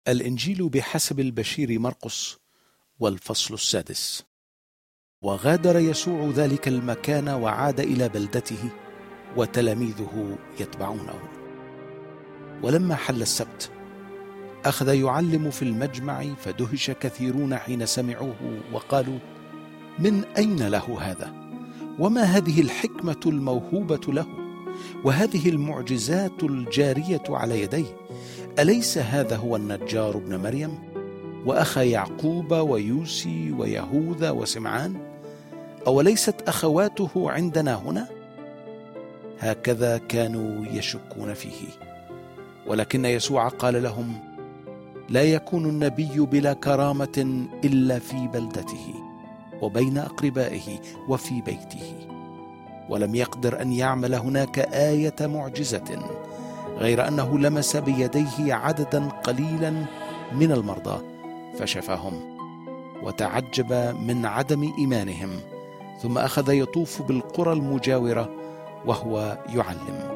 الإنجيل بحسب البشير مرقس، والفصل 6. وغادر يسوع ذلك المكان وعاد إلى بلدته، وتلاميذه يتبعونه. ولما حل السبت أخذ يعلم في المجمع، فدهش كثيرون حين سمعوه وقالوا: من أين له هذا؟ وما هذه الحكمة الموهوبة له؟ وهذه المعجزات الجارية على يديه؟ أليس هذا هو النجار ابن مريم، وأخا يعقوب ويوسي ويهوذا وسمعان؟ أوليست أخواته عندنا هنا؟ هكذا كانوا يشكون فيه. ولكن يسوع قال لهم: لا يكون النبي بلا كرامة إلا في بلدته وبين أقربائه وفي بيته. ولم يقدر أن يعمل هناك آية معجزة غير أنه لمس بيديه عددا قليلا من المرضى فشفاهم، وتعجب من عدم إيمانهم. ثم أخذ يطوف بالقرى المجاورة وهو يعلم.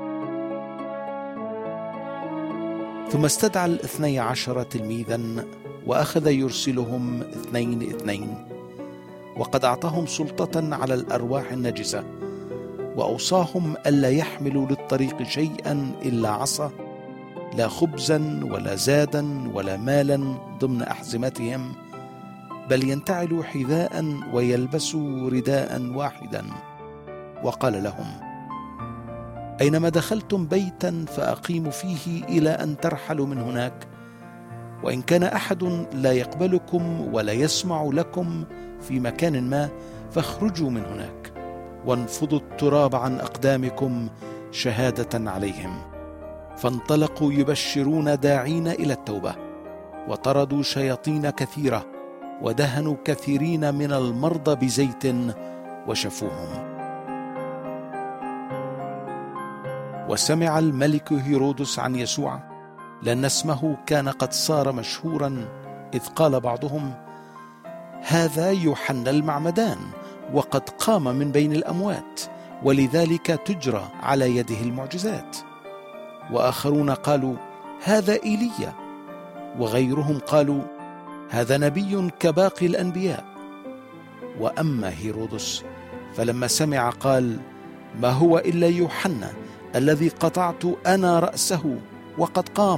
ثم استدعى 12 تلميذا وأخذ يرسلهم 2 وقد أعطاهم سلطة على الأرواح النجسة، وأوصاهم ألا يحملوا للطريق شيئا إلا عصا، لا خبزا ولا زادا ولا مالا ضمن أحزمتهم، بل ينتعلوا حذاء ويلبسوا رداء واحدا. وقال لهم: أينما دخلتم بيتا فأقيموا فيه إلى أن ترحلوا من هناك. وإن كان أحد لا يقبلكم ولا يسمع لكم في مكان ما، فاخرجوا من هناك وانفضوا التراب عن أقدامكم شهادة عليهم. فانطلقوا يبشرون داعين إلى التوبة، وطردوا شياطين كثيرة، ودهنوا كثيرين من المرضى بزيت وشفوهم. وسمع الملك هيرودس عن يسوع، لأن اسمه كان قد صار مشهورا، إذ قال بعضهم: هذا يوحنا المعمدان، وقد قام من بين الأموات، ولذلك تجرى على يده المعجزات. وآخرون قالوا: هذا إيليا. وغيرهم قالوا: هذا نبي كباقي الأنبياء. وأما هيرودس فلما سمع قال: ما هو إلا يوحنا الذي قطعت أنا رأسه وقد قام.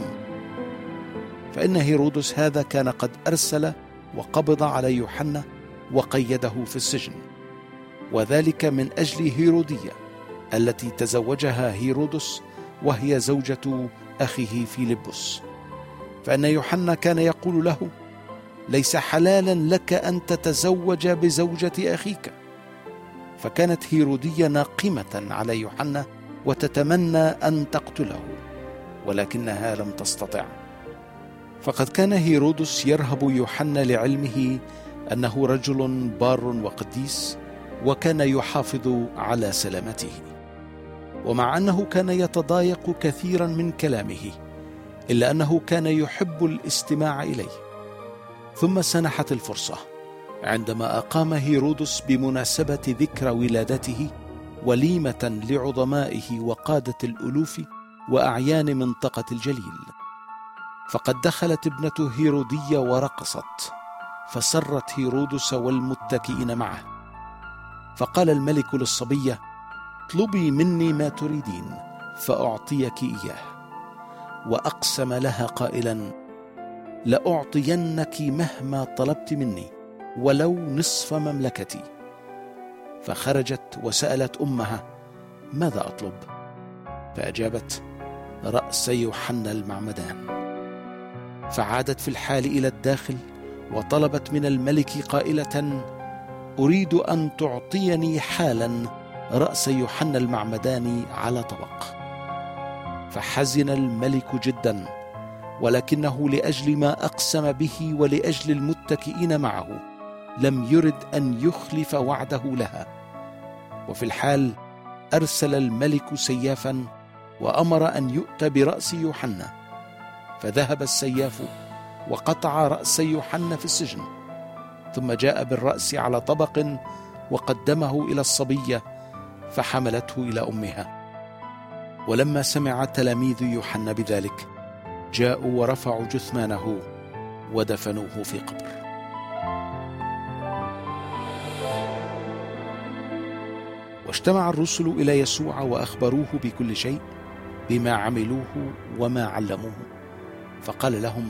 فإن هيرودس هذا كان قد أرسل وقبض على يوحنا وقيده في السجن، وذلك من أجل هيرودية التي تزوجها هيرودس، وهي زوجة أخيه فيلبس. فإن يوحنا كان يقول له: ليس حلالا لك أن تتزوج بزوجة أخيك. فكانت هيرودية ناقمة على يوحنا وتتمنى أن تقتله، ولكنها لم تستطع. فقد كان هيرودس يرهب يوحنا لعلمه أنه رجل بار وقديس، وكان يحافظ على سلامته. ومع أنه كان يتضايق كثيرا من كلامه، إلا أنه كان يحب الاستماع إليه. ثم سنحت الفرصة عندما أقام هيرودس بمناسبة ذكرى ولادته وليمة لعظمائه وقادة الألوف وأعيان منطقة الجليل. فقد دخلت ابنة هيرودية ورقصت، فسرت هيرودس والمتكئين معه. فقال الملك للصبية: اطلبي مني ما تريدين فأعطيك إياه. وأقسم لها قائلا: لأعطينك مهما طلبت مني، ولو نصف مملكتي. فخرجت وسألت أمها: ماذا أطلب؟ فأجابت: رأس يوحنا المعمدان. فعادت في الحال إلى الداخل، وطلبت من الملك قائلة: أريد أن تعطيني حالا رأس يوحنا المعمدان على طبق. فحزن الملك جدا، ولكنه لأجل ما أقسم به ولأجل المتكئين معه لم يرد أن يخلف وعده لها. وفي الحال أرسل الملك سيافا وأمر أن يؤتى برأس يوحنا. فذهب السياف وقطع رأس يوحنا في السجن، ثم جاء بالرأس على طبق وقدمه إلى الصبية، فحملته إلى أمها. ولما سمع تلاميذ يوحنا بذلك، جاءوا ورفعوا جثمانه ودفنوه في قبر. واجتمع الرسل إلى يسوع وأخبروه بكل شيء بما عملوه وما علموه، فقال لهم: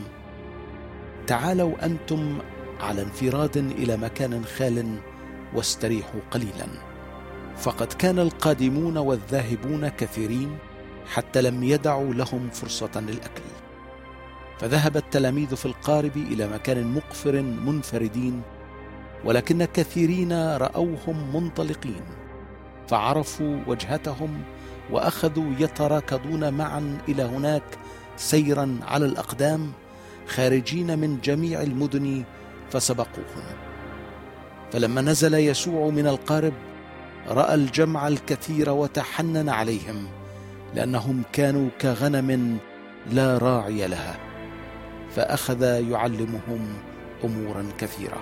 تعالوا أنتم على انفراد إلى مكان خال واستريحوا قليلا، فقد كان القادمون والذاهبون كثيرين حتى لم يدعوا لهم فرصة للأكل. فذهب التلاميذ في القارب إلى مكان مقفر منفردين، ولكن كثيرين رأوهم منطلقين فعرفوا وجهتهم وأخذوا يتراكضون معا إلى هناك سيرا على الأقدام خارجين من جميع المدن فسبقوهم. فلما نزل يسوع من القارب رأى الجمع الكثير وتحنن عليهم، لأنهم كانوا كغنم لا راعي لها، فأخذ يعلمهم أمورا كثيرة.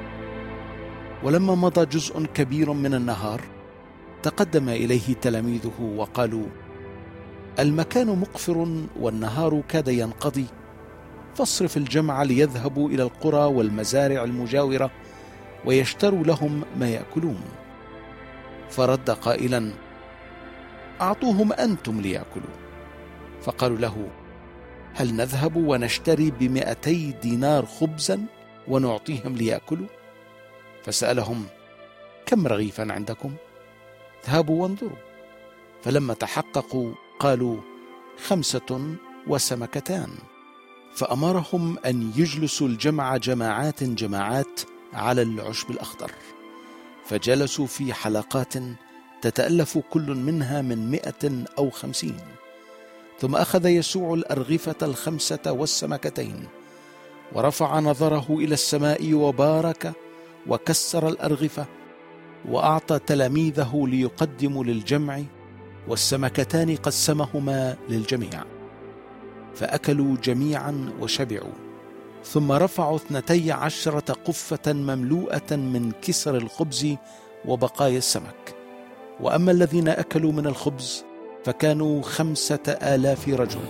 ولما مضى جزء كبير من النهار تقدم إليه تلاميذه وقالوا: المكان مقفر والنهار كاد ينقضي، فاصرف الجمع ليذهبوا إلى القرى والمزارع المجاورة ويشتروا لهم ما يأكلون. فرد قائلا: أعطوهم أنتم ليأكلوا. فقالوا له: هل نذهب ونشتري ب200 دينار خبزا ونعطيهم ليأكلوا؟ فسألهم: كم رغيفا عندكم؟ اذهبوا وانظروا. فلما تحققوا قالوا: 5 وسمكتان. فأمرهم أن يجلسوا الجمع جماعات على العشب الأخضر، فجلسوا في حلقات تتألف كل منها من 100 أو 50. ثم أخذ يسوع الأرغفة 5 والسمكتين، ورفع نظره إلى السماء وبارك وكسر الأرغفة وأعطى تلاميذه ليقدموا للجمع، والسمكتان قسمهما للجميع. فأكلوا جميعا وشبعوا. ثم رفعوا 12 قفة مملوءة من كسر الخبز وبقايا السمك. وأما الذين أكلوا من الخبز فكانوا 5000 رجل.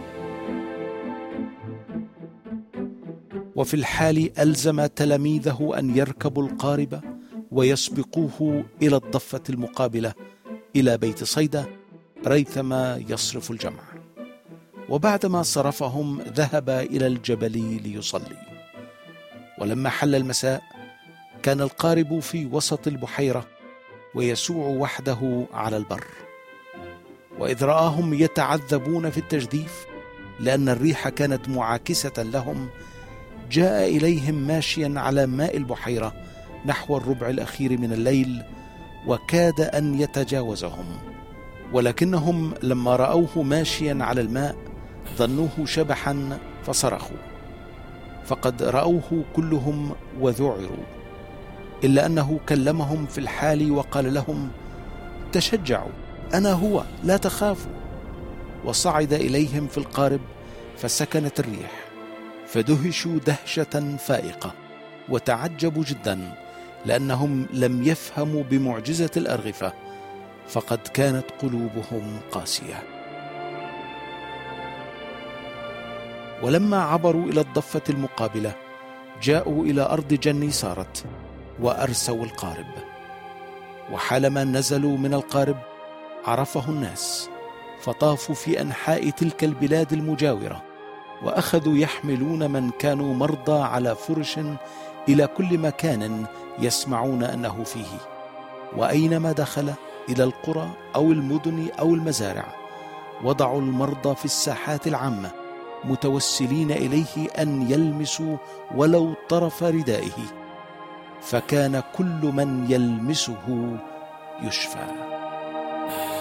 وفي الحال ألزم تلاميذه أن يركبوا القارب ويسبقوه إلى الضفة المقابلة إلى بيت صيدا ريثما يصرف الجمع. وبعدما صرفهم ذهب إلى الجبل ليصلي. ولما حل المساء كان القارب في وسط البحيرة ويسوع وحده على البر. وإذ رآهم يتعذبون في التجديف لأن الريح كانت معاكسة لهم، جاء إليهم ماشيا على ماء البحيرة نحو 1/4 من الليل، وكاد أن يتجاوزهم. ولكنهم لما رأوه ماشيا على الماء ظنوه شبحا فصرخوا، فقد رأوه كلهم وذعروا، إلا أنه كلمهم في الحال وقال لهم: تشجعوا، أنا هو، لا تخافوا. وصعد إليهم في القارب فسكنت الريح، فدهشوا دهشة فائقة وتعجبوا جدا، لأنهم لم يفهموا بمعجزة الأرغفة، فقد كانت قلوبهم قاسية. ولما عبروا إلى الضفة المقابلة جاءوا إلى أرض جنيسارت وأرسوا القارب. وحالما نزلوا من القارب عرفه الناس، فطافوا في أنحاء تلك البلاد المجاورة، وأخذوا يحملون من كانوا مرضى على فرش إلى كل مكان يسمعون أنه فيه. وأينما دخل إلى القرى أو المدن أو المزارع وضعوا المرضى في الساحات العامة متوسلين إليه أن يلمسوا ولو طرف ردائه، فكان كل من يلمسه يشفى.